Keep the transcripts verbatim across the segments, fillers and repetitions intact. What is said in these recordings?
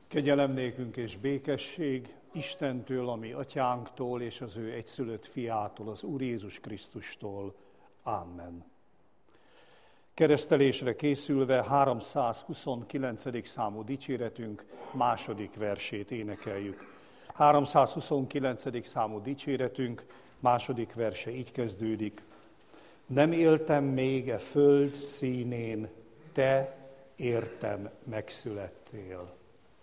Kegyelem nékünk és békesség Istentől, a mi atyánktól és az ő egyszülött fiától, az Úr Jézus Krisztustól. Amen. Keresztelésre készülve háromszázhuszonkilencedik számú dicséretünk második versét énekeljük. háromszázhuszonkilencedik számú dicséretünk második verse így kezdődik. Nem éltem még e föld színén, te értem megszülettél.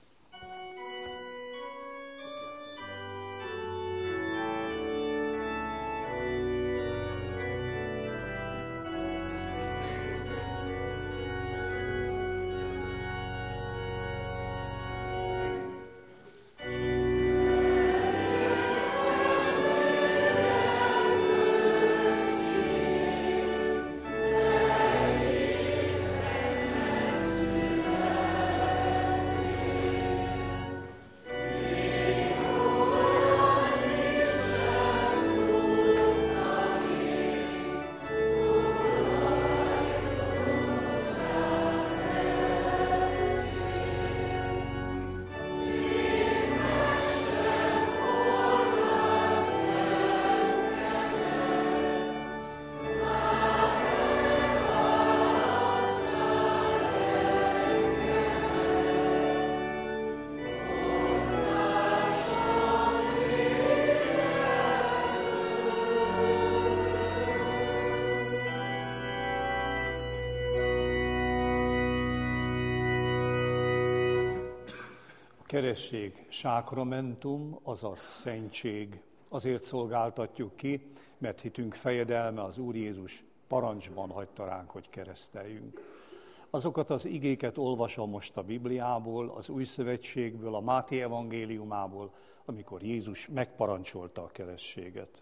Keresztség sákramentum, azaz szentség. Azért szolgáltatjuk ki, mert hitünk fejedelme az Úr Jézus parancsban hagyta ránk, hogy kereszteljünk. Azokat az igéket olvasom most a Bibliából, az Új Szövetségből, a Máté evangéliumából, amikor Jézus megparancsolta a keresztséget.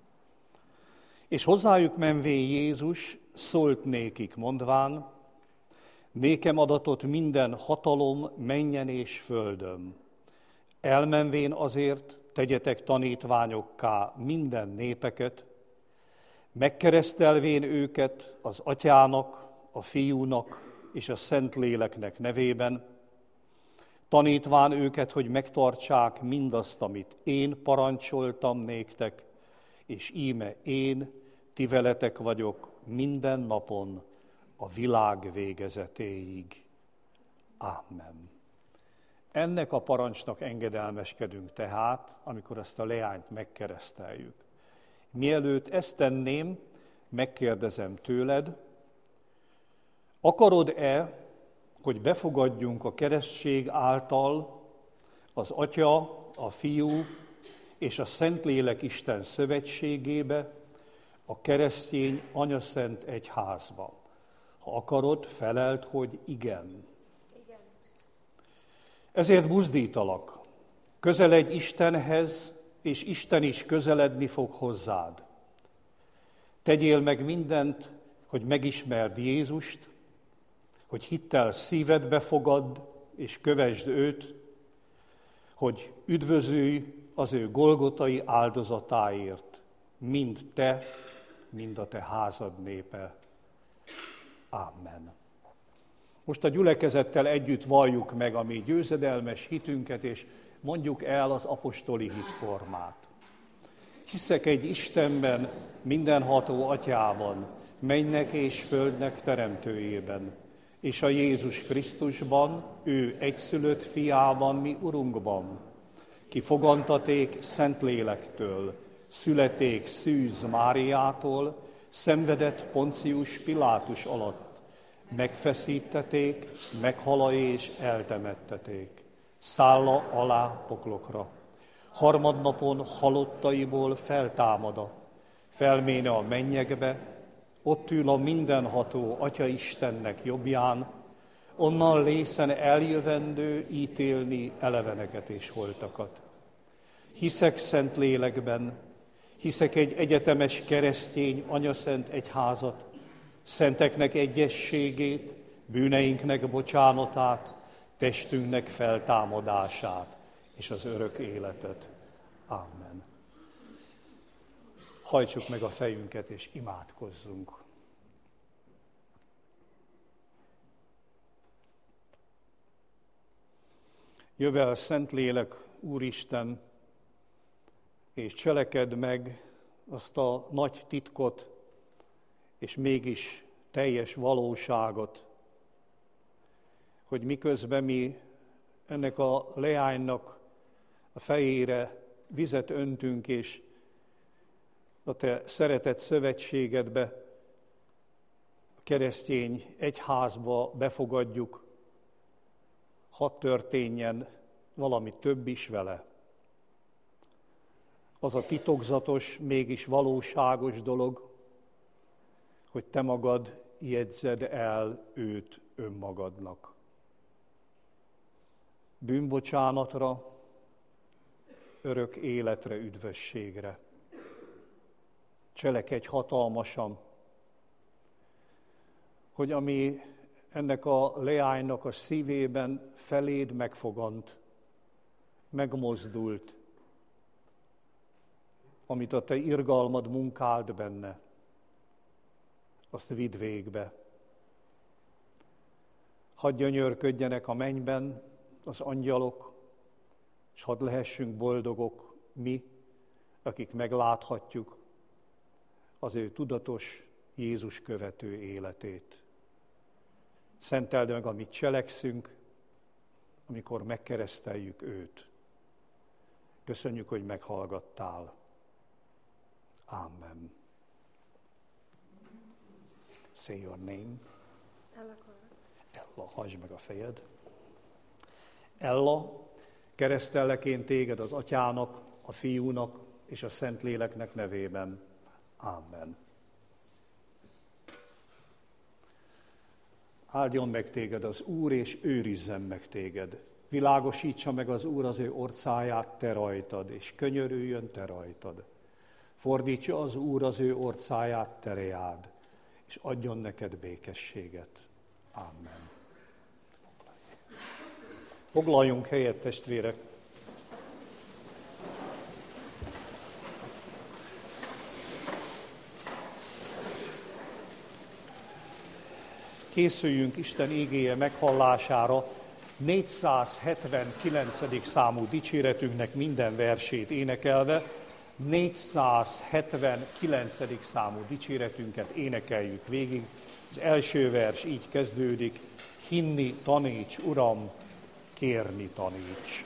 És hozzájuk menvé Jézus szólt nékik mondván, nékem adatot minden hatalom mennyen és földön. Elmenvén azért tegyetek tanítványokká minden népeket, megkeresztelvén őket az Atyának, a Fiúnak és a Szentléleknek nevében, tanítván őket, hogy megtartsák mindazt, amit én parancsoltam néktek, és íme én ti veletek vagyok minden napon, a világ végezetéig. Amen. Ennek a parancsnak engedelmeskedünk tehát, amikor ezt a leányt megkereszteljük. Mielőtt ezt tenném, megkérdezem tőled, akarod-e, hogy befogadjunk a keresztség által az Atya, a Fiú és a Szentlélek Isten szövetségébe, a keresztény anyaszent egyházba? Ha akarod, feleld, hogy igen. igen. Ezért buzdítalak, közeledj Istenhez, és Isten is közeledni fog hozzád. Tegyél meg mindent, hogy megismerd Jézust, hogy hittel szívedbe fogadd, és kövesd őt, hogy üdvözülj az ő golgotai áldozatáért, mind te, mind a te házad népe. Amen. Most a gyülekezettel együtt valljuk meg a mi győzedelmes hitünket, és mondjuk el az apostoli hitformát. Hiszek egy Istenben, mindenható Atyában, mennek és földnek teremtőjében, és a Jézus Krisztusban, ő egyszülött fiában, mi Urunkban, ki fogantaték Szentlélektől, születék Szűz Máriától, szenvedett Poncius Pilátus alatt, megfeszítették, meghala és eltemetteték, szálla alá poklokra. Harmadnapon halottaiból feltámada, felméne a mennyekbe, ott ül a mindenható Atya Istennek jobbján, onnan lészen eljövendő ítélni eleveneket és holtakat. Hiszek szent lélekben, hiszek egy egyetemes keresztény anyaszent egyházat, szenteknek egyességét, bűneinknek bocsánatát, testünknek feltámadását és az örök életet. Amen. Hajtsuk meg a fejünket és imádkozzunk. Jövel, Szentlélek, Úristen, és cselekedd meg azt a nagy titkot, és mégis teljes valóságot, hogy miközben mi ennek a leánynak a fejére vizet öntünk, és a te szeretett szövetségedbe, a keresztény egyházba befogadjuk, hadd történjen valami több is vele. Az a titokzatos, mégis valóságos dolog, hogy te magad jegyzed el őt önmagadnak. Bűnbocsánatra, örök életre, üdvösségre. Cselekedj hatalmasan, hogy ami ennek a leánynak a szívében feléd megfogant, megmozdult, amit a te irgalmad munkált benne, azt vidd végbe. Hadd gyönyörködjenek a mennyben az angyalok, és hadd lehessünk boldogok mi, akik megláthatjuk az ő tudatos Jézus követő életét. Szenteld meg, amit cselekszünk, amikor megkereszteljük őt. Köszönjük, hogy meghallgattál. Amen. Say your name. Ella, Ella, hajtsd meg a fejed. Ella, keresztelleként téged az Atyának, a Fiúnak és a Szentléleknek nevében. Amen. Áldjon meg téged az Úr, és őrizzen meg téged. Világosítsa meg az Úr az ő orcáját te rajtad, és könyörüljön te rajtad. Fordítsa az Úr az ő orcáját te reád, és adjon neked békességet. Amen. Foglaljunk helyet, testvérek! Készüljünk Isten igéje meghallására, négyszázhetvenkilencedik számú dicséretünknek minden versét énekelve, négyszázhetvenkilencedik számú dicséretünket énekeljük végig. Az első vers így kezdődik: hinni taníts, Uram, kérni taníts.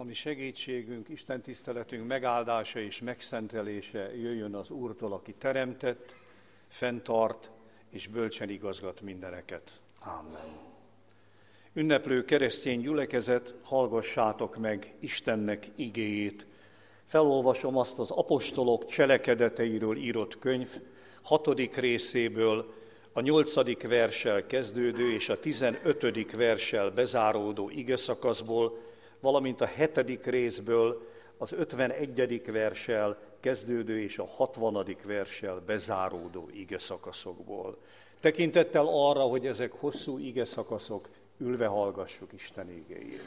ami segítségünk, Isten tiszteletünk megáldása és megszentelése jöjjön az Úrtól, aki teremtett, fenntart és bölcsen igazgat mindeneket. Amen. Ünneplő keresztény gyülekezet, hallgassátok meg Istennek igéjét. Felolvasom azt az apostolok cselekedeteiről írott könyv hatodik részéből, a nyolcadik verssel kezdődő és a tizenötödik verssel bezáródó igeszakaszból, valamint a hetedik részből az ötvenegyedik verssel kezdődő és a hatvanadik verssel bezáródó igeszakaszokból. Tekintettel arra, hogy ezek hosszú igeszakaszok, ülve hallgassuk Isten igéjét.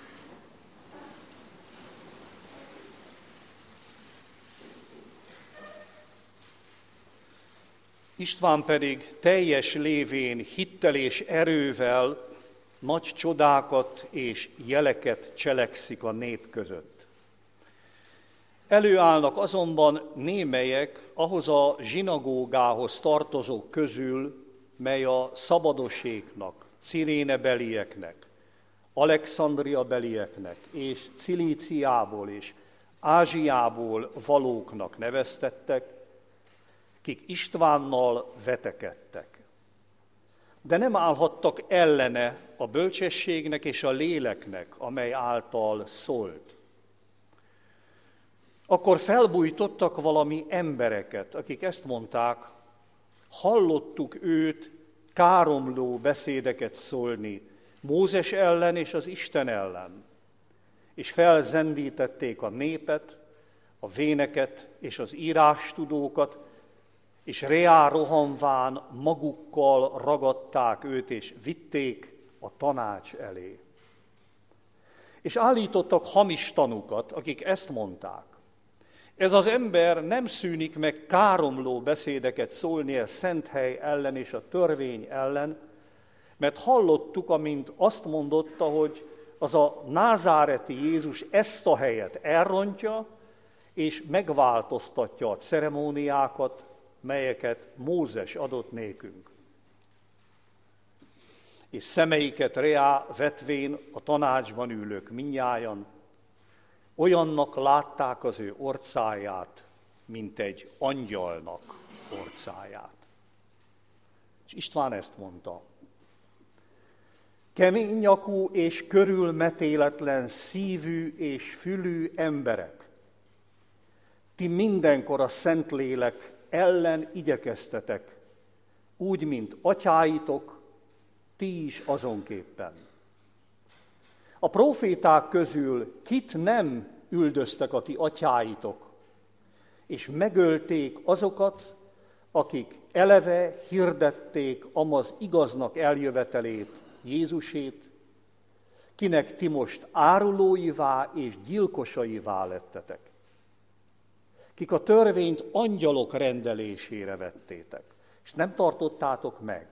István pedig teljes lévén hittel és erővel nagy csodákat és jeleket cselekszik a nép között. Előállnak azonban némelyek ahhoz a zsinagógához tartozók közül, mely a szabadoséknak, Cirénebelieknek, Alexandria belieknek és Cilíciából és Ázsiából valóknak neveztettek, kik Istvánnal vetekedtek. De nem állhattak ellene a bölcsességnek és a léleknek, amely által szólt. Akkor felbújtottak valami embereket, akik ezt mondták, hallottuk őt káromló beszédeket szólni Mózes ellen és az Isten ellen, és felzendítették a népet, a véneket és az írástudókat, és reá rohanván magukkal ragadták őt, és vitték a tanács elé. És állítottak hamis tanukat, akik ezt mondták. Ez az ember nem szűnik meg káromló beszédeket szólni a szent hely ellen és a törvény ellen, mert hallottuk, amint azt mondotta, hogy az a názáreti Jézus ezt a helyet elrontja, és megváltoztatja a ceremóniákat, melyeket Mózes adott nékünk. És szemeiket reá vetvén a tanácsban ülők mindnyájan, olyannak látták az ő orcáját, mint egy angyalnak orcáját. És István ezt mondta. Kemény nyakú és körülmetéletlen szívű és fülű emberek, ti mindenkor a Szentlélek ellen igyekeztetek, úgy, mint atyáitok, ti is azonképpen. A próféták közül kit nem üldöztek a ti atyáitok, és megölték azokat, akik eleve hirdették amaz igaznak eljövetelét, Jézusét, kinek ti most árulóivá és gyilkosaivá lettetek, kik a törvényt angyalok rendelésére vettétek, és nem tartottátok meg.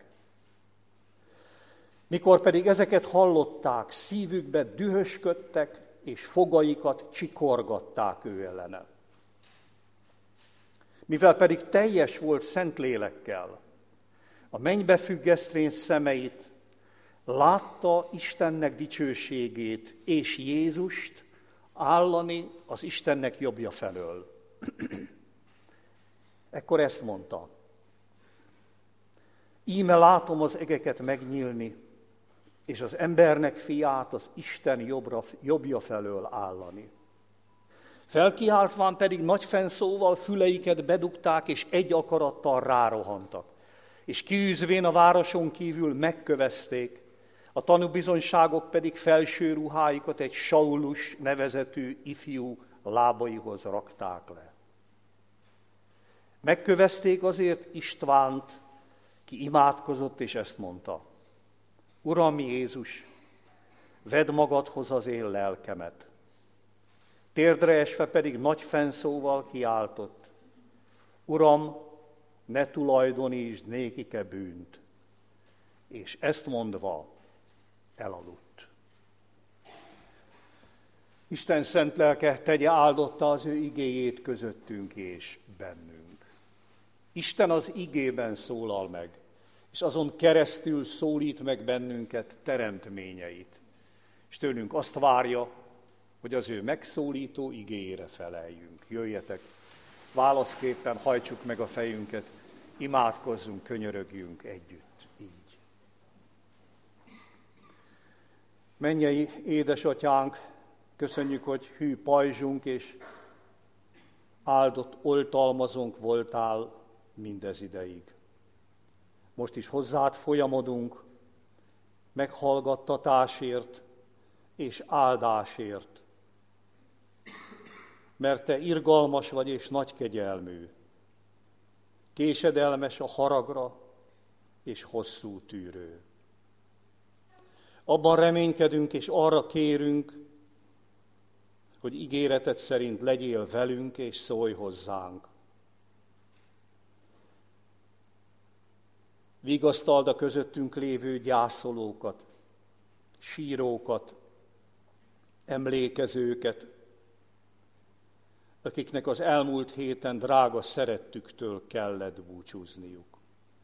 Mikor pedig ezeket hallották, szívükbe dühösködtek, és fogaikat csikorgatták ő ellene. Mivel pedig teljes volt Szentlélekkel, a mennybe függesztvén szemeit, látta Istennek dicsőségét és Jézust állani az Istennek jobbja felől. Ekkor ezt mondta. Íme látom az egeket megnyílni, és az embernek fiát az Isten jobbra, jobbja felől állani. Felkiáltván pedig nagy fennszóval füleiket bedugták, és egy akarattal rárohantak. És kiűzvén a városon kívül megkövezték, a tanúbizonyságok pedig felső ruháikat egy Saulus nevezetű ifjú lábaihoz rakták le. Megkövezték azért Istvánt, ki imádkozott, és ezt mondta. Uram Jézus, vedd magadhoz az én lelkemet. Térdre esve pedig nagy fennszóval kiáltott. Uram, ne tulajdonítsd nékike bűnt. És ezt mondva elaludt. Isten szent lelke tegye áldotta az ő igéjét közöttünk és bennünk. Isten az igében szólal meg, és azon keresztül szólít meg bennünket teremtményeit. És tőlünk azt várja, hogy az ő megszólító igéjére feleljünk. Jöjjetek, válaszképpen hajtsuk meg a fejünket, imádkozzunk, könyörögjünk együtt, így. Mennyei édesatyánk, köszönjük, hogy hű pajzsunk és áldott oltalmazónk voltál mindez ideig. Most is hozzád folyamodunk, meghallgattatásért és áldásért, mert te irgalmas vagy és nagy kegyelmű, késedelmes a haragra és hosszú tűrő. Abban reménykedünk és arra kérünk, hogy ígéreted szerint legyél velünk és szólj hozzánk. Vigasztald a közöttünk lévő gyászolókat, sírókat, emlékezőket, akiknek az elmúlt héten drága szerettüktől kellett búcsúzniuk.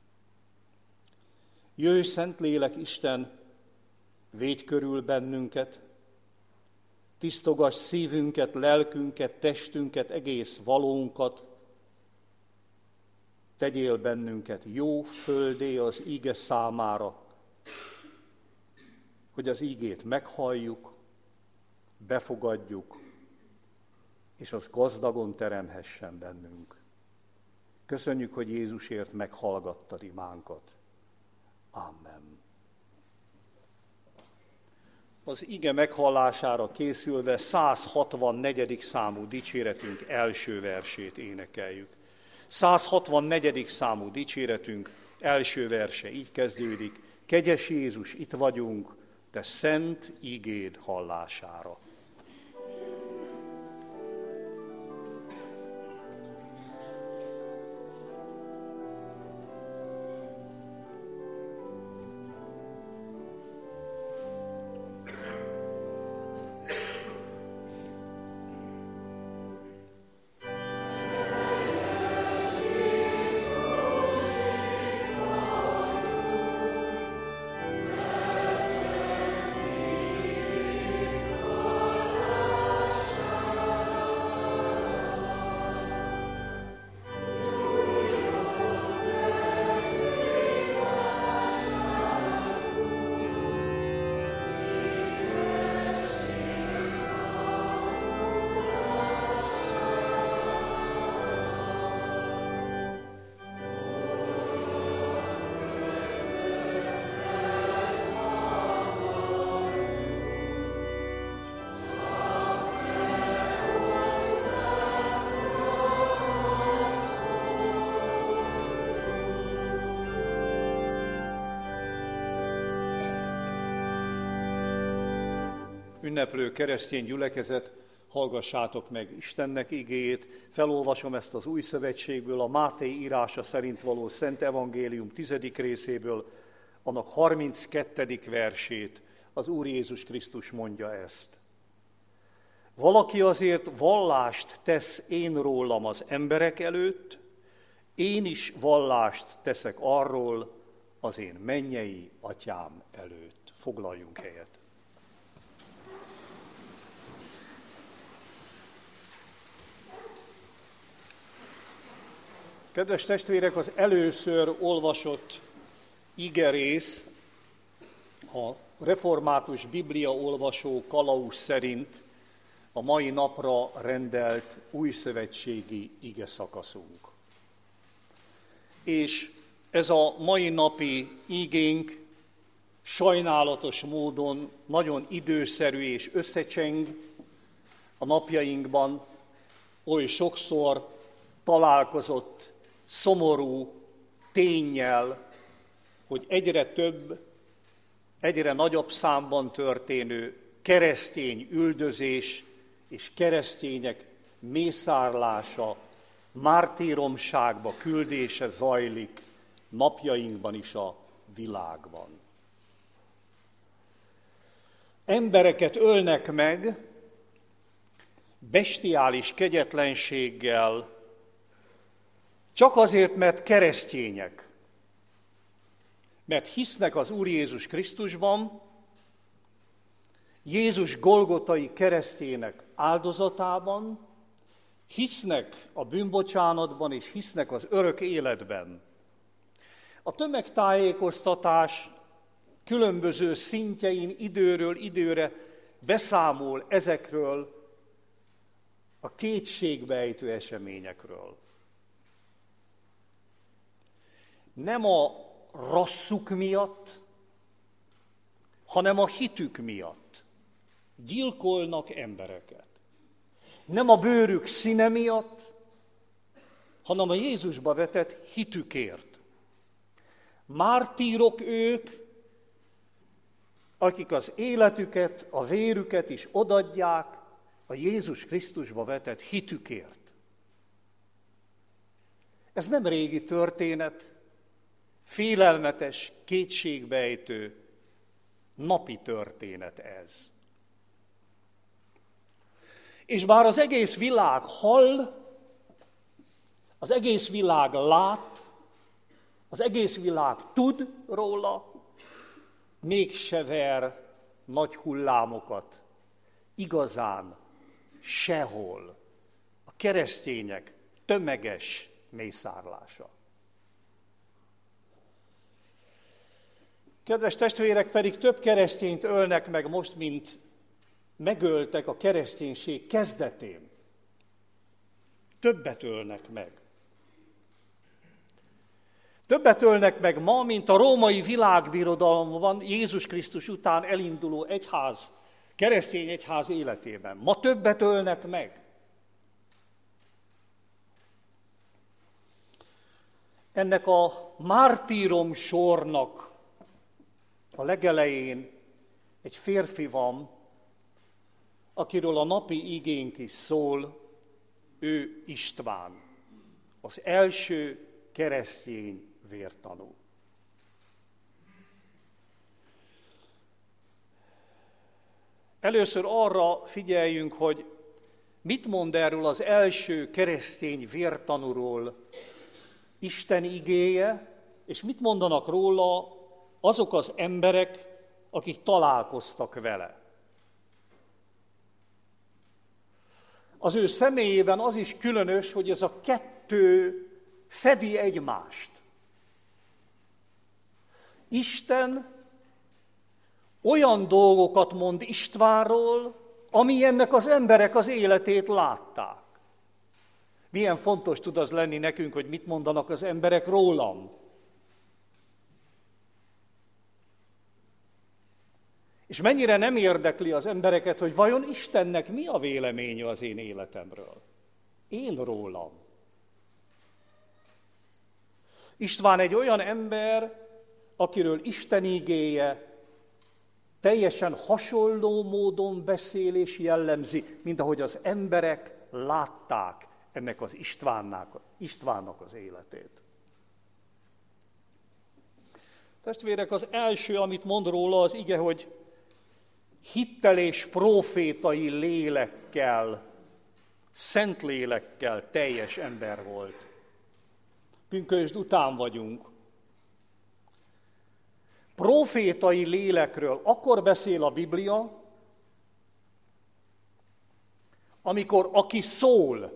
Jöjj, Szentlélek Isten, védj körül bennünket, tisztogass szívünket, lelkünket, testünket, egész valónkat, tegyél bennünket jó földé az íge számára, hogy az ígét meghalljuk, befogadjuk, és az gazdagon teremhessen bennünk. Köszönjük, hogy Jézusért meghallgattad imánkat. Amen. Az ige meghallására készülve száz hatvannegyedik számú dicséretünk első versét énekeljük. száz hatvannegyedik számú dicséretünk első verse így kezdődik: Kegyes Jézus, itt vagyunk, te szent igéd hallására. Ünneplő keresztény gyülekezet, hallgassátok meg Istennek igéjét. Felolvasom ezt az Új Szövetségből, a Máté írása szerint való Szent Evangélium tizedik részéből, annak harminckettedik versét. Az Úr Jézus Krisztus mondja ezt. Valaki azért vallást tesz én rólam az emberek előtt, én is vallást teszek arról az én mennyei atyám előtt. Foglaljunk helyet. Kedves testvérek, az először olvasott igerész a református bibliaolvasó kalauz szerint a mai napra rendelt újszövetségi ige szakaszunk. És ez a mai napi igénk sajnálatos módon nagyon időszerű és összecseng a napjainkban, oly sokszor találkozott szomorú ténnyel, hogy egyre több, egyre nagyobb számban történő keresztény üldözés és keresztények mészárlása, mártíromságba küldése zajlik napjainkban is a világban. Embereket ölnek meg bestiális kegyetlenséggel, csak azért, mert keresztények, mert hisznek az Úr Jézus Krisztusban, Jézus golgotai keresztjének áldozatában, hisznek a bűnbocsánatban és hisznek az örök életben. A tömegtájékoztatás különböző szintjein időről időre beszámol ezekről a kétségbejtő eseményekről. Nem a rasszuk miatt, hanem a hitük miatt gyilkolnak embereket. Nem a bőrük színe miatt, hanem a Jézusba vetett hitükért. Mártírok ők, akik az életüket, a vérüket is odaadják a Jézus Krisztusba vetett hitükért. Ez nem régi történet, félelmetes, kétségbejtő, napi történet ez. És bár az egész világ hall, az egész világ lát, az egész világ tud róla, mégse ver nagy hullámokat. Igazán sehol a keresztények tömeges mészárlása. Kedves testvérek, pedig több keresztényt ölnek meg most, mint megöltek a kereszténység kezdetén. Többet ölnek meg. Többet ölnek meg ma, mint a római világbirodalomban Jézus Krisztus után elinduló egyház, keresztény egyház életében. Ma többet ölnek meg. Ennek a mártírom sornak a legelején egy férfi van, akiről a napi igénk is szól, ő István, az első keresztény vértanú. Először arra figyeljünk, hogy mit mond erről az első keresztény vértanúról Isten igéje, és mit mondanak róla azok az emberek, akik találkoztak vele. Az ő személyében az is különös, hogy ez a kettő fedi egymást. Isten olyan dolgokat mond Istvánról, amilyennek az emberek az életét látták. Milyen fontos tud az lenni nekünk, hogy mit mondanak az emberek rólam. És mennyire nem érdekli az embereket, hogy vajon Istennek mi a véleménye az én életemről. Én rólam. István egy olyan ember, akiről Isten igéje teljesen hasonló módon beszél és jellemzi, mint ahogy az emberek látták ennek az Istvánnak, Istvánnak az életét. Testvérek, az első, amit mond róla az ige, hogy hittel és prófétai lélekkel, szent lélekkel teljes ember volt. Pünkösd után vagyunk. Prófétai lélekről akkor beszél a Biblia, amikor aki szól,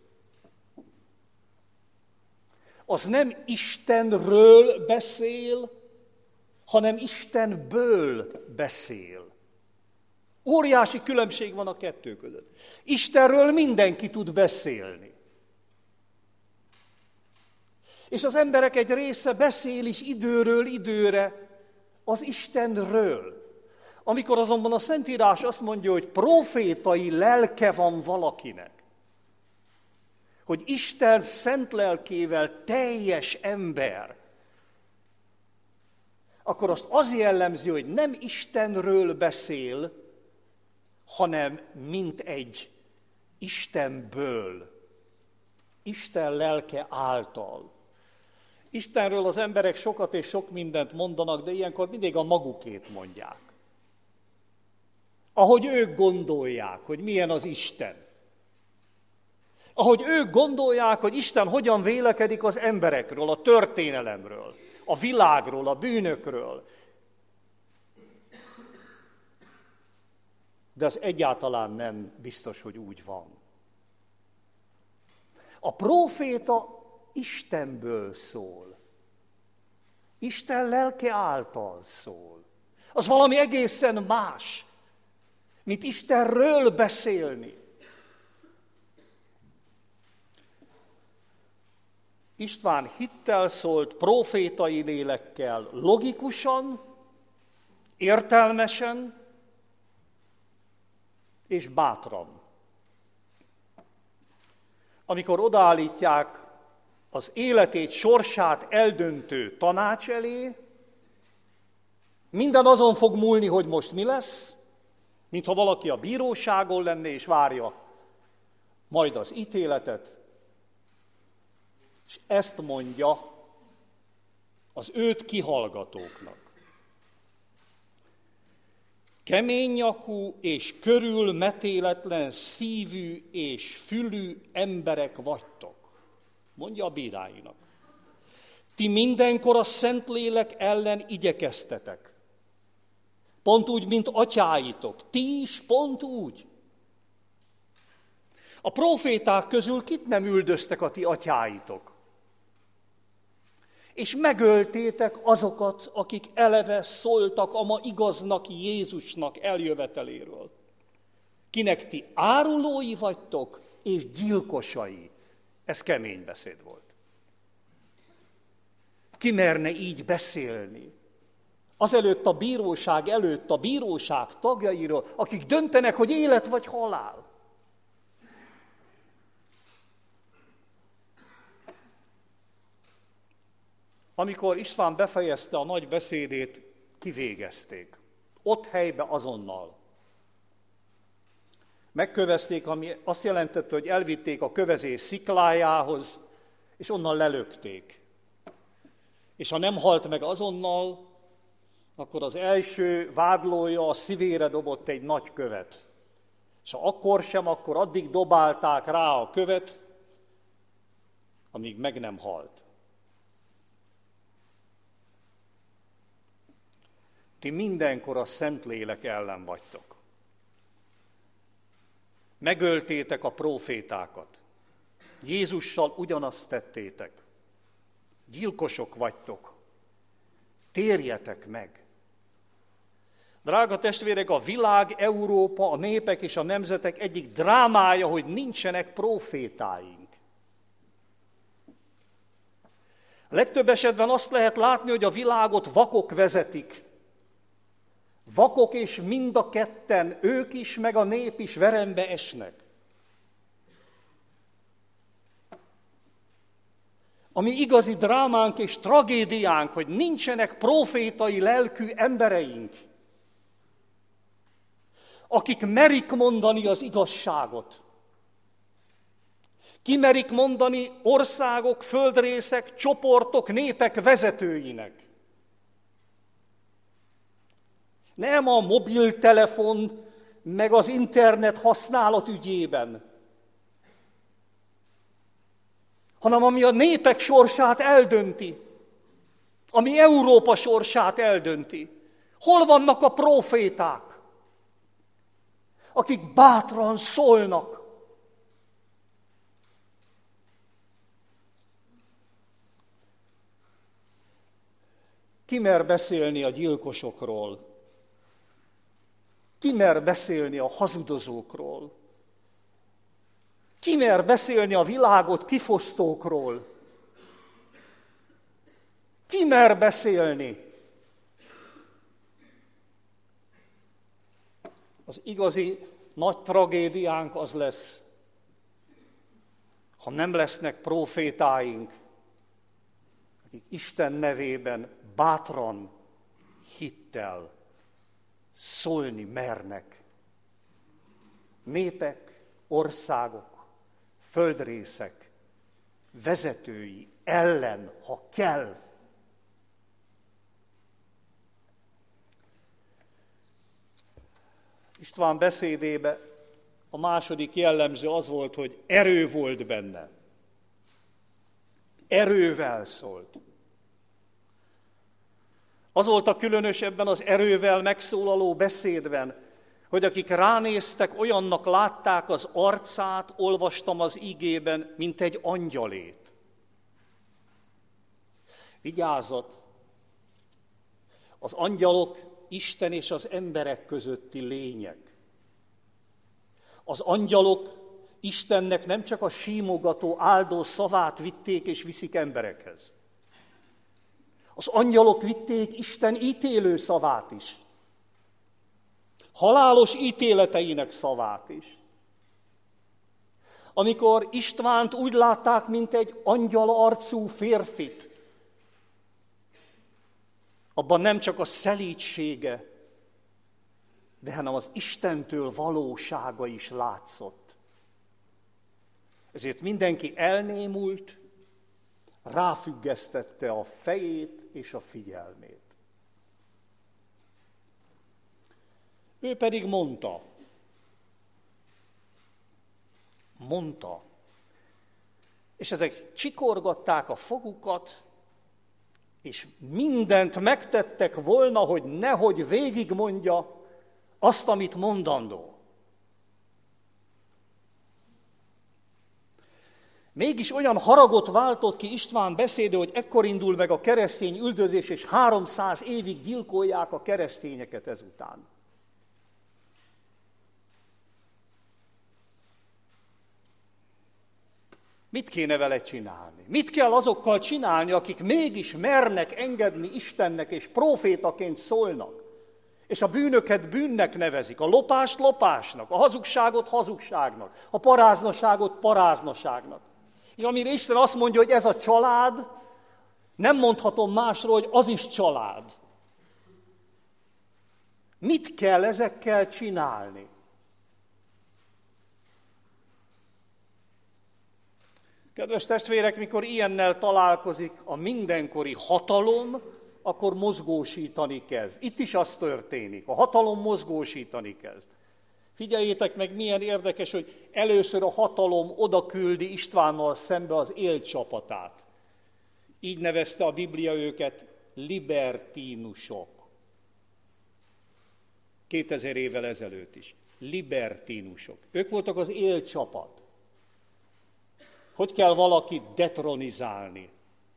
az nem Istenről beszél, hanem Istenből beszél. Óriási különbség van a kettő között. Istenről mindenki tud beszélni. És az emberek egy része beszél is időről időre az Istenről. Amikor azonban a Szentírás azt mondja, hogy prófétai lelke van valakinek, hogy Isten szent lelkével teljes ember, akkor azt az jellemzi, hogy nem Istenről beszél, hanem mint egy Istenből, Isten lelke által. Istenről az emberek sokat és sok mindent mondanak, de ilyenkor mindig a magukét mondják. Ahogy ők gondolják, hogy milyen az Isten. Ahogy ők gondolják, hogy Isten hogyan vélekedik az emberekről, a történelemről, a világról, a bűnökről. de az egyáltalán nem biztos, hogy úgy van. A próféta Istenből szól. Isten lelke által szól. Az valami egészen más, mint Istenről beszélni. István hittel szólt, prófétai lélekkel, logikusan, értelmesen és bátran. Amikor odaállítják az életét, sorsát eldöntő tanács elé, minden azon fog múlni, hogy most mi lesz, mintha valaki a bíróságon lenne és várja majd az ítéletet, és ezt mondja az őt kihallgatóknak. Keménynyakú és körülmetéletlen szívű és fülű emberek vagytok, mondja a bíráinak. Ti mindenkor a Szentlélek ellen igyekeztetek. Pont úgy, mint atyáitok. Ti is pont úgy. A próféták közül kit nem üldöztek a ti atyáitok? És megöltétek azokat, akik eleve szóltak a ma igaznak Jézusnak eljöveteléről. Kinek ti árulói vagytok és gyilkosai. Ez kemény beszéd volt. Ki merne így beszélni? Azelőtt a bíróság előtt a bíróság tagjairól, akik döntenek, hogy élet vagy halál. Amikor István befejezte a nagy beszédét, kivégezték. Ott helybe azonnal. Megkövezték, ami azt jelentette, hogy elvitték a kövezés sziklájához, és onnan lelökték. És ha nem halt meg azonnal, akkor az első vádlója a szívére dobott egy nagy követ. És ha akkor sem, akkor addig dobálták rá a követ, amíg meg nem halt. Ti mindenkor a Szentlélek ellen vagytok. Megöltétek a prófétákat. Jézussal ugyanazt tettétek. Gyilkosok vagytok. Térjetek meg. Drága testvérek, a világ, Európa, a népek és a nemzetek egyik drámája, hogy nincsenek prófétáink. A legtöbb esetben azt lehet látni, hogy a világot vakok vezetik. Vakok, és mind a ketten, ők is, meg a nép is verembe esnek. Ami igazi drámánk és tragédiánk, hogy nincsenek prófétai lelkű embereink, akik merik mondani az igazságot. Kimerik mondani országok, földrészek, csoportok, népek vezetőinek. Nem a mobiltelefon, meg az internet használat ügyében, hanem ami a népek sorsát eldönti, ami Európa sorsát eldönti. Hol vannak a próféták, akik bátran szólnak? Ki mer beszélni a gyilkosokról? Ki mer beszélni a hazudozókról? Ki mer beszélni a világot kifosztókról? Ki mer beszélni? Az igazi nagy tragédiánk az lesz, ha nem lesznek prófétáink, akik Isten nevében bátran, hittel szólni mernek. Népek, országok, földrészek, vezetői ellen, ha kell. István beszédébe a második jellemző az volt, hogy erő volt benne. Erővel szólt. Az volt a különös ebben az erővel megszólaló beszédben, hogy hogy akik ránéztek, olyannak látták az arcát, olvastam az igében, mint egy angyalét. Vigyázat! Az angyalok Isten és az emberek közötti lények. Az angyalok Istennek nem csak a símogató, áldó szavát vitték és viszik emberekhez. Az angyalok vitték Isten ítélő szavát is. Halálos ítéleteinek szavát is. Amikor Istvánt úgy látták, mint egy angyalarcú férfit, abban nem csak a szelídsége, de hanem az Istentől valósága is látszott. Ezért mindenki elnémult, ráfüggesztette a fejét és a figyelmét. Ő pedig mondta, mondta, és ezek csikorgatták a fogukat, és mindent megtettek volna, hogy nehogy végigmondja azt, amit mondandó. Mégis olyan haragot váltott ki István beszéde, hogy ekkor indul meg a keresztény üldözés, és háromszáz évig gyilkolják a keresztényeket ezután. Mit kéne vele csinálni? Mit kell azokkal csinálni, akik mégis mernek engedni Istennek, és prófétaként szólnak, és a bűnöket bűnnek nevezik, a lopást lopásnak, a hazugságot hazugságnak, a paráznaságot paráznaságnak. És amire Isten azt mondja, hogy ez a család, nem mondhatom másról, hogy az is család. Mit kell ezekkel csinálni? Kedves testvérek, mikor ilyennel találkozik a mindenkori hatalom, akkor mozgósítani kezd. Itt is az történik, a hatalom mozgósítani kezd. Figyeljétek meg, milyen érdekes, hogy először a hatalom oda küldi Istvánnal szembe az élcsapatát. Így nevezte a Biblia őket libertínusok. Kétezer évvel ezelőtt is. Libertínusok. Ők voltak az élcsapat. Hogy kell valakit detronizálni?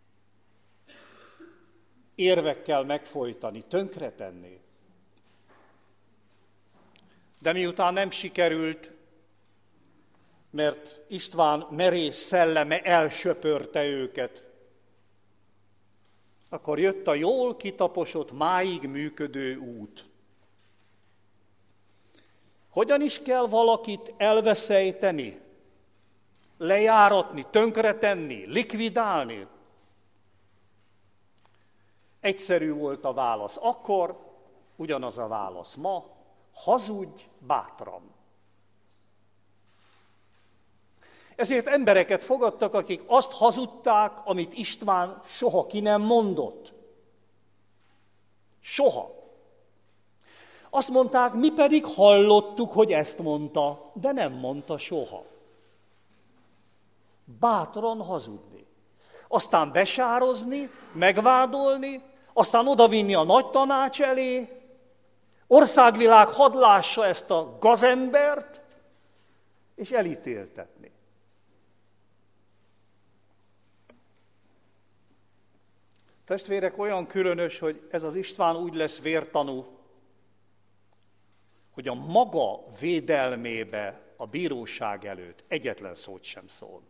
Érvekkel megfojtani, tönkretenni. De miután nem sikerült, mert István merész szelleme elsöpörte őket, akkor jött a jól kitaposott, máig működő út. Hogyan is kell valakit elveszejteni, lejáratni, tönkretenni, likvidálni? Egyszerű volt a válasz akkor, ugyanaz a válasz ma: hazudj bátran. Ezért embereket fogadtak, akik azt hazudták, amit István soha ki nem mondott. Soha. Azt mondták, mi pedig hallottuk, hogy ezt mondta, de nem mondta soha. Bátran hazudni. Aztán besározni, megvádolni, aztán odavinni a nagy tanács elé, országvilág hadd lássa ezt a gazembert, és elítéltetni. Testvérek, olyan különös, hogy ez az István úgy lesz vértanú, hogy a maga védelmébe a bíróság előtt egyetlen szót sem szól.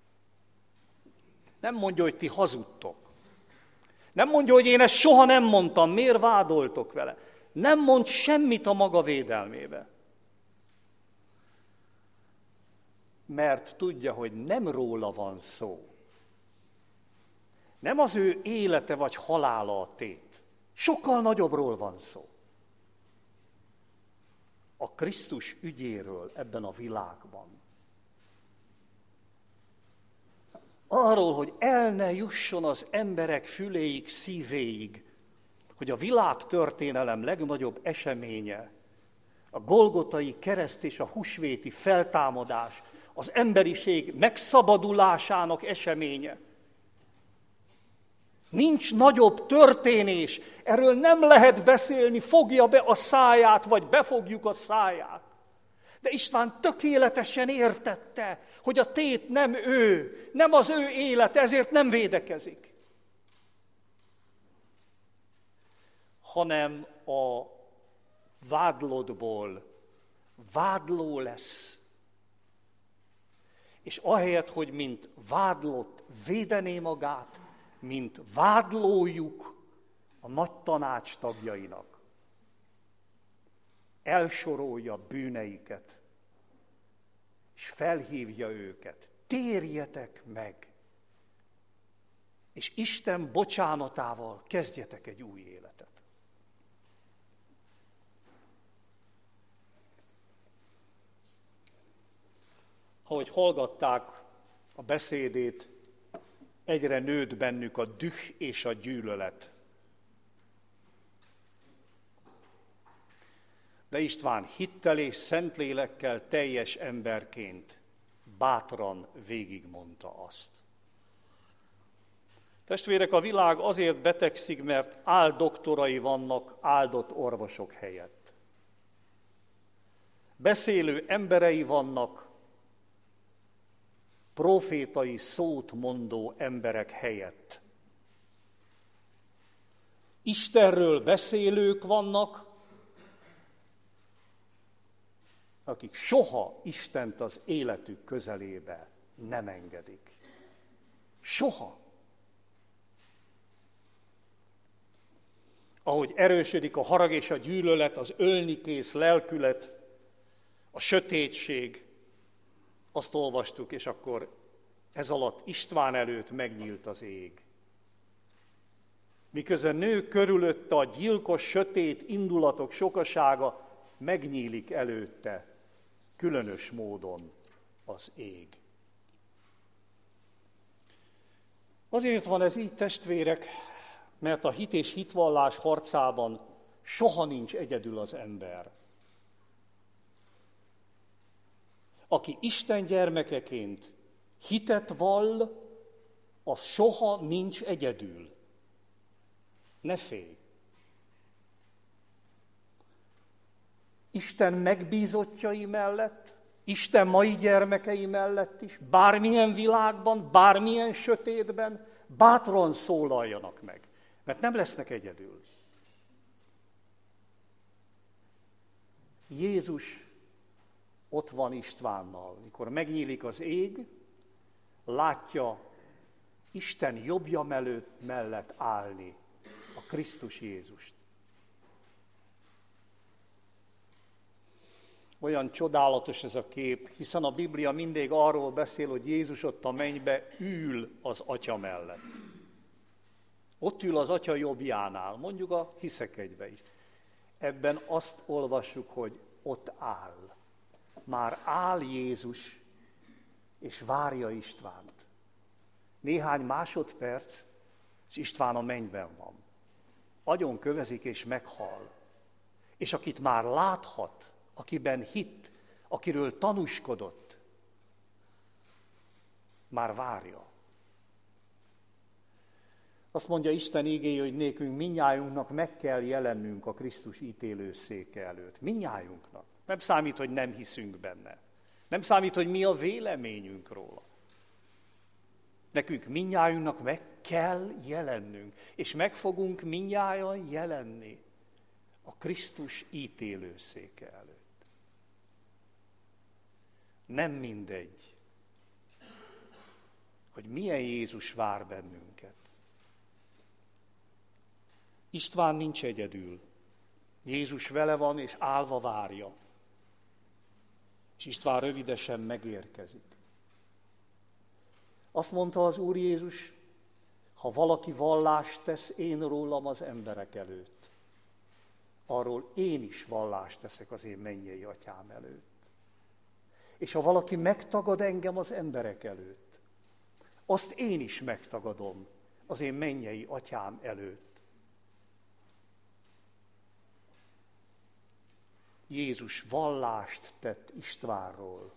Nem mondja, hogy ti hazudtok. Nem mondja, hogy én ezt soha nem mondtam, miért vádoltok vele. Nem mond semmit a maga védelmébe. Mert tudja, hogy nem róla van szó. Nem az ő élete vagy halála a tét. Sokkal nagyobbról van szó. A Krisztus ügyéről ebben a világban. Arról, hogy el ne jusson az emberek füléig, szívéig, hogy a világtörténelem legnagyobb eseménye, a golgotai kereszt és a húsvéti feltámadás, az emberiség megszabadulásának eseménye, Nincs nagyobb történés, erről nem lehet beszélni, fogja be a száját, vagy befogjuk a száját. De István tökéletesen értette, hogy a tét nem ő, nem az ő élete, ezért nem védekezik. Hanem a vádlottból vádló lesz. És ahelyett, hogy mint vádlott védené magát, mint vádlójuk a nagy tanács tagjainak, elsorolja bűneiket, és felhívja őket. Térjetek meg, és Isten bocsánatával kezdjetek egy új életet. Ahogy hallgatták a beszédét, egyre nőtt bennük a düh és a gyűlölet. De István hittel és szentlélekkel teljes emberként bátran végigmondta azt. Testvérek, a világ azért betegszik, mert áldoktorai vannak áldott orvosok helyett. Beszélő emberei vannak profétai szót mondó emberek helyett. Istenről beszélők vannak, akik soha Istent az életük közelébe nem engedik. Soha. Ahogy erősödik a harag és a gyűlölet, az ölnikész lelkület, a sötétség, azt olvastuk, és akkor ez alatt István előtt megnyílt az ég. Miközben nő körülötte a gyilkos, sötét indulatok sokasága, megnyílik előtte különös módon az ég. Azért van ez így, testvérek, mert a hit és hitvallás harcában soha nincs egyedül az ember. Aki Isten gyermekeként hitet vall, az soha nincs egyedül. Ne félj! Isten megbízottjai mellett, Isten mai gyermekei mellett is, bármilyen világban, bármilyen sötétben, bátran szólaljanak meg, mert nem lesznek egyedül. Jézus ott van Istvánnal, mikor megnyílik az ég, látja Isten jobbja mellett állni a Krisztus Jézust. Olyan csodálatos ez a kép, hiszen a Biblia mindig arról beszél, hogy Jézus ott a mennybe ül az Atya mellett. Ott ül az Atya jobbjánál, mondjuk a Hiszekegybe is. Ebben azt olvassuk, hogy ott áll. Már áll Jézus, és várja Istvánt. Néhány másodperc, és István a mennyben van. Agyon kövezik, és meghal. És akit már láthat, akiben hitt, akiről tanúskodott, már várja. Azt mondja Isten igéje, hogy nékünk mindnyájunknak meg kell jelennünk a Krisztus ítélőszéke előtt. Mindnyájunknak. Nem számít, hogy nem hiszünk benne. Nem számít, hogy mi a véleményünk róla. Nekünk mindnyájunknak meg kell jelennünk, és meg fogunk mindnyájan jelenni a Krisztus ítélőszéke előtt. Nem mindegy, hogy milyen Jézus vár bennünket. István nincs egyedül. Jézus vele van, és állva várja. És István rövidesen megérkezik. Azt mondta az Úr Jézus, ha valaki vallást tesz én rólam az emberek előtt, arról én is vallást teszek az én mennyei atyám előtt. És ha valaki megtagad engem az emberek előtt, azt én is megtagadom az én mennyei atyám előtt. Jézus vallást tett Istvánról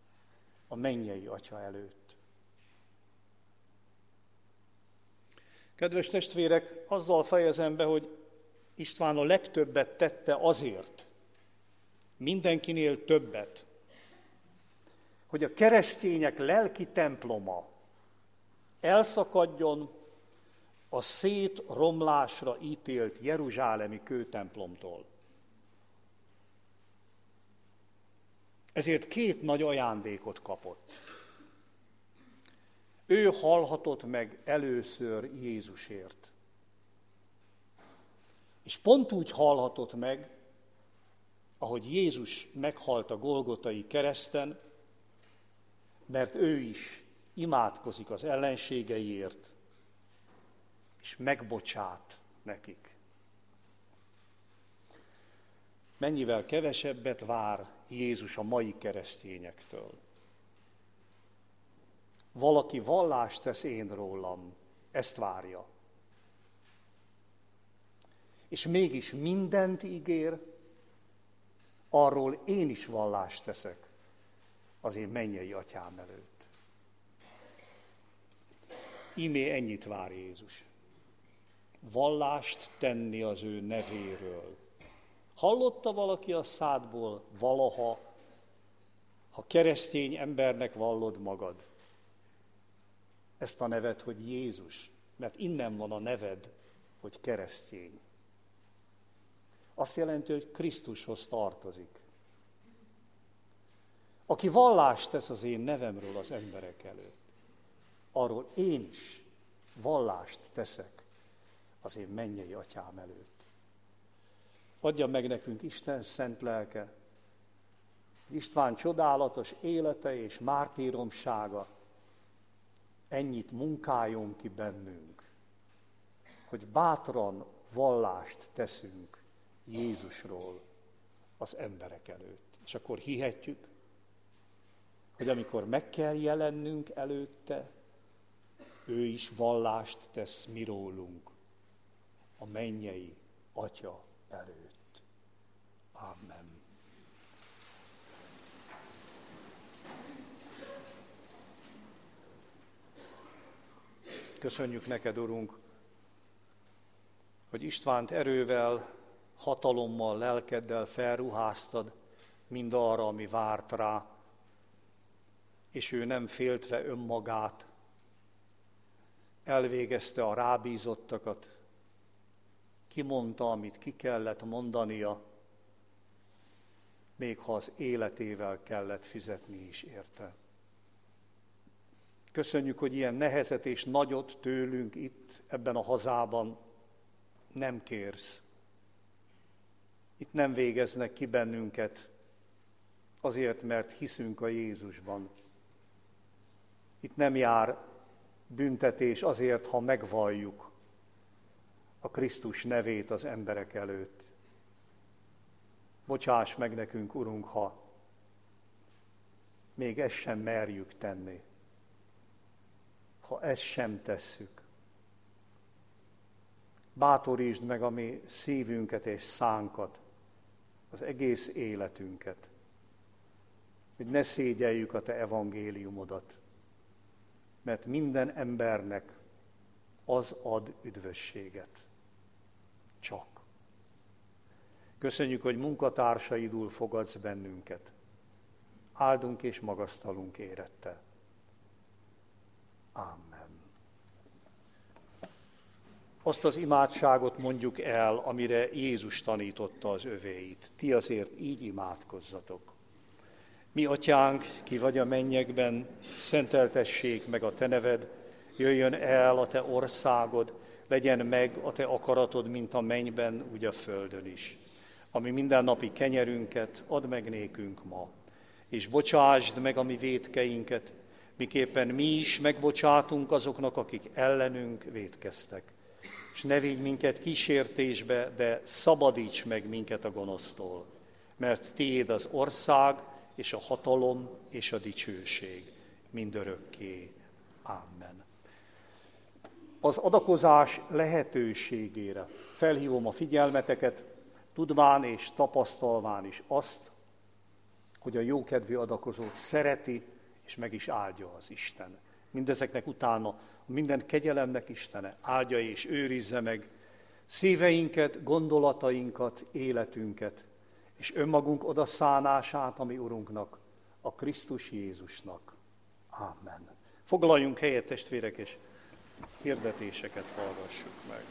a mennyei atya előtt. Kedves testvérek, azzal fejezem be, hogy István a legtöbbet tette azért, mindenkinél többet, hogy a keresztények lelki temploma elszakadjon a szétromlásra ítélt jeruzsálemi kőtemplomtól. Ezért két nagy ajándékot kapott. Ő halhatott meg először Jézusért. És pont úgy halhatott meg, ahogy Jézus meghalt a Golgotai kereszten, mert ő is imádkozik az ellenségeiért, és megbocsát nekik. Mennyivel kevesebbet vár Jézus a mai keresztényektől. Valaki vallást tesz én rólam, ezt várja. És mégis mindent ígér, arról én is vallást teszek az én mennyei atyám előtt. Íme ennyit vár Jézus. Vallást tenni az ő nevéről. Hallotta valaki a szádból valaha, ha keresztény embernek vallod magad, ezt a nevet, hogy Jézus, mert innen van a neved, hogy keresztény. Azt jelenti, hogy Krisztushoz tartozik. Aki vallást tesz az én nevemről az emberek előtt, arról én is vallást teszek az én mennyei atyám előtt. Adja meg nekünk Isten szent lelke, István csodálatos élete és mártíromsága ennyit munkáljon ki bennünk, hogy bátran vallást teszünk Jézusról az emberek előtt. És akkor hihetjük, hogy amikor meg kell jelennünk előtte, ő is vallást tesz mi rólunk a mennyei Atya előtt. Amen. Köszönjük neked, Urunk, hogy Istvánt erővel, hatalommal, lelkeddel felruháztad mindarra, ami várt rá, és ő nem féltve önmagát, elvégezte a rábízottakat, kimondta, amit ki kellett mondania, még ha az életével kellett fizetni is érte. Köszönjük, hogy ilyen nehezet és nagyot tőlünk itt, ebben a hazában nem kérsz. Itt nem végeznek ki bennünket azért, mert hiszünk a Jézusban. Itt nem jár büntetés azért, ha megvalljuk a Krisztus nevét az emberek előtt. Bocsáss meg nekünk, Urunk, ha még ezt sem merjük tenni, ha ezt sem tesszük. Bátorítsd meg a mi szívünket és szánkat, az egész életünket, hogy ne szégyeljük a Te evangéliumodat, mert minden embernek az ad üdvösséget. Csak. Köszönjük, hogy munkatársaidul fogadsz bennünket. Áldunk és magasztalunk érette. Amen. Azt az imádságot mondjuk el, amire Jézus tanította az övéit. Ti azért így imádkozzatok. Mi, Atyánk, ki vagy a mennyekben, szenteltessék meg a Te neved, jöjjön el a Te országod, legyen meg a Te akaratod, mint a mennyben, úgy a földön is. Ami mindennapi kenyerünket add meg nékünk ma, és bocsásd meg a mi vétkeinket, miképpen mi is megbocsátunk azoknak, akik ellenünk vétkeztek. És ne vigy minket kísértésbe, de szabadíts meg minket a gonosztól, mert Tiéd az ország, és a hatalom, és a dicsőség mindörökké. Amen. Az adakozás lehetőségére felhívom a figyelmeteket, tudván és tapasztalván is azt, hogy a jókedvű adakozót szereti, és meg is áldja az Isten. Mindezeknek utána minden kegyelemnek Istene áldja és őrizze meg szíveinket, gondolatainkat, életünket, és önmagunk odaszánását a mi Urunknak, a Krisztus Jézusnak. Amen. Foglaljunk helyet, testvérek, és hirdetéseket hallgassuk meg.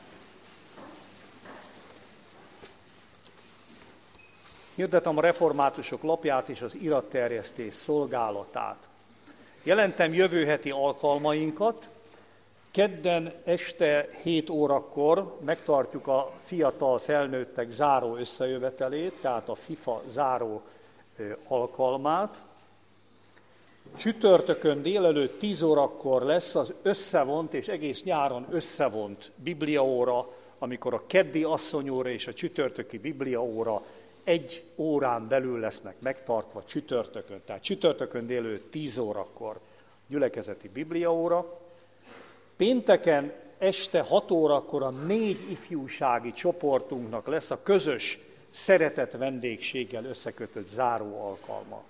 Hirdetem a reformátusok lapját és az iratterjesztés szolgálatát. Jelentem jövő heti alkalmainkat. Kedden este hét órakor megtartjuk a fiatal felnőttek záró összejövetelét, tehát a FIFA záró alkalmát. Csütörtökön délelőtt tíz órakor lesz az összevont és egész nyáron összevont bibliaóra, amikor a keddi asszonyóra és a csütörtöki bibliaóra egy órán belül lesznek megtartva csütörtökön. Tehát csütörtökön délelőtt tíz órakor gyülekezeti bibliaóra. Pénteken este hat órakor a négy ifjúsági csoportunknak lesz a közös szeretett vendégséggel összekötött záró alkalma.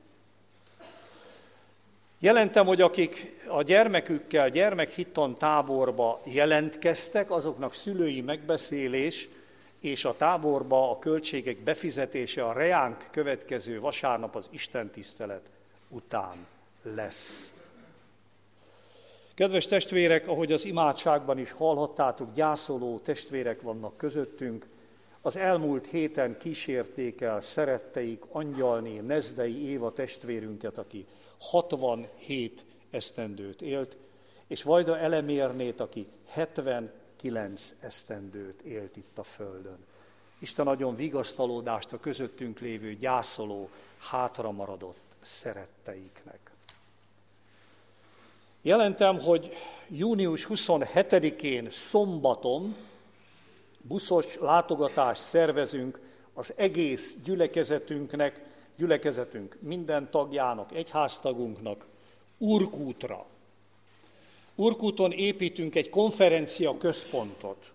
Jelentem, hogy akik a gyermekükkel gyermekhittan táborba jelentkeztek, azoknak szülői megbeszélés és a táborba a költségek befizetése a reánk következő vasárnap az istentisztelet után lesz. Kedves testvérek, ahogy az imádságban is hallhattátok, gyászoló testvérek vannak közöttünk. Az elmúlt héten kísérték el szeretteik Angyalné Nezdei Éva testvérünket, aki hatvanhét esztendőt élt, és Vajda Elemérnét, aki hetvenkilenc esztendőt élt itt a földön. Isten adjon vigasztalódást a közöttünk lévő gyászoló, hátramaradott szeretteiknek. Jelentem, hogy június huszonhetedikén szombaton buszos látogatást szervezünk az egész gyülekezetünknek, gyülekezetünk minden tagjának, egyháztagunknak Urkútra. Urkúton építünk egy konferencia központot.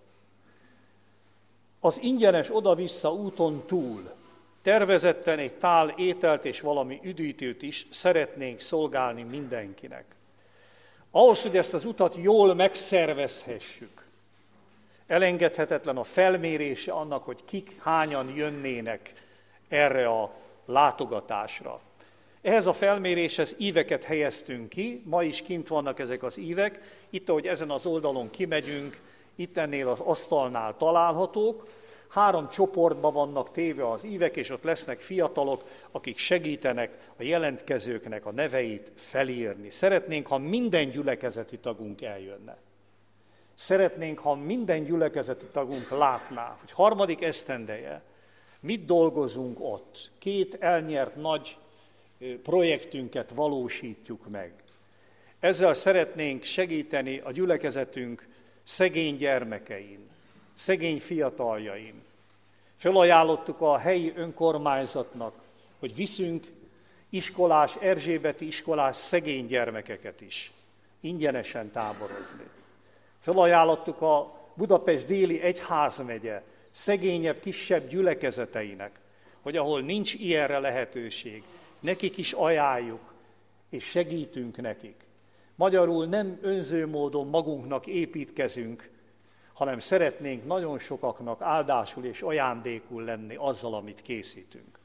Az ingyenes oda-vissza úton túl tervezetten egy tál ételt és valami üdítőt is szeretnénk szolgálni mindenkinek. Ahhoz, hogy ezt az utat jól megszervezhessük, elengedhetetlen a felmérése annak, hogy kik hányan jönnének erre a látogatásra. Ehhez a felméréshez íveket helyeztünk ki, ma is kint vannak ezek az ívek, itt, ahogy ezen az oldalon kimegyünk, itt ennél az asztalnál találhatók, három csoportba vannak téve az ívek, és ott lesznek fiatalok, akik segítenek a jelentkezőknek a neveit felírni. Szeretnénk, ha minden gyülekezeti tagunk eljönne. Szeretnénk, ha minden gyülekezeti tagunk látná, hogy harmadik esztendeje mit dolgozunk ott. Két elnyert nagy projektünket valósítjuk meg. Ezzel szeretnénk segíteni a gyülekezetünk szegény gyermekein, szegény fiataljain. Felajánlottuk a helyi önkormányzatnak, hogy viszünk iskolás, erzsébeti iskolás szegény gyermekeket is ingyenesen táborozni. Felajánlottuk a Budapest déli egyházmegye szegényebb, kisebb gyülekezeteinek, hogy ahol nincs ilyenre lehetőség, nekik is ajánljuk, és segítünk nekik. Magyarul nem önző módon magunknak építkezünk, hanem szeretnénk nagyon sokaknak áldásul és ajándékul lenni azzal, amit készítünk.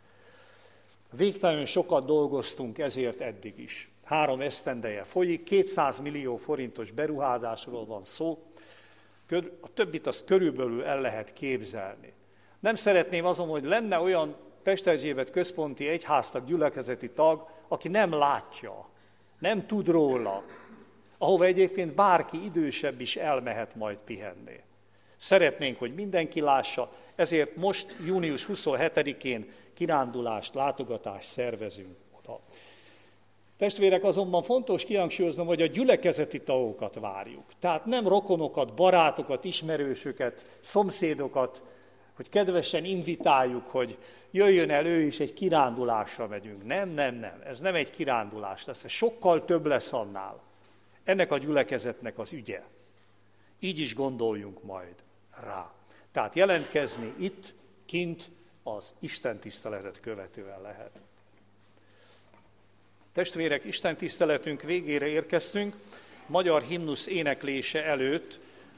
Végtelenül sokat dolgoztunk ezért eddig is. Három esztendeje folyik, kétszáz millió forintos beruházásról van szó, a többit azt körülbelül el lehet képzelni. Nem szeretném azon, hogy lenne olyan Pesterzsébet központi egyháztag, gyülekezeti tag, aki nem látja, nem tud róla, ahova egyébként bárki idősebb is elmehet majd pihenni. Szeretnénk, hogy mindenki lássa, ezért most június huszonhetedikén kirándulást, látogatást szervezünk oda. Testvérek, azonban fontos kihangsúlyoznom, hogy a gyülekezeti tagokat várjuk. Tehát nem rokonokat, barátokat, ismerősöket, szomszédokat, hogy kedvesen invitáljuk, hogy jöjjön el ő is, egy kirándulásra megyünk. Nem, nem, nem, ez nem egy kirándulás lesz, ez sokkal több lesz annál. Ennek a gyülekezetnek az ügye. Így is gondoljunk majd rá. Tehát jelentkezni itt, kint az Isten tiszteletet követően lehet. Testvérek, Isten tiszteletünk végére érkeztünk. Magyar himnusz éneklése előtt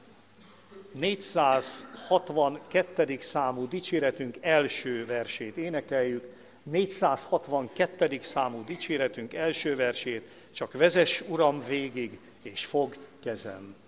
négyszázhatvankettedik számú dicséretünk első versét énekeljük. négyszázhatvankettedik számú dicséretünk első versét, csak vezess, Uram, végig, és fogd kezem.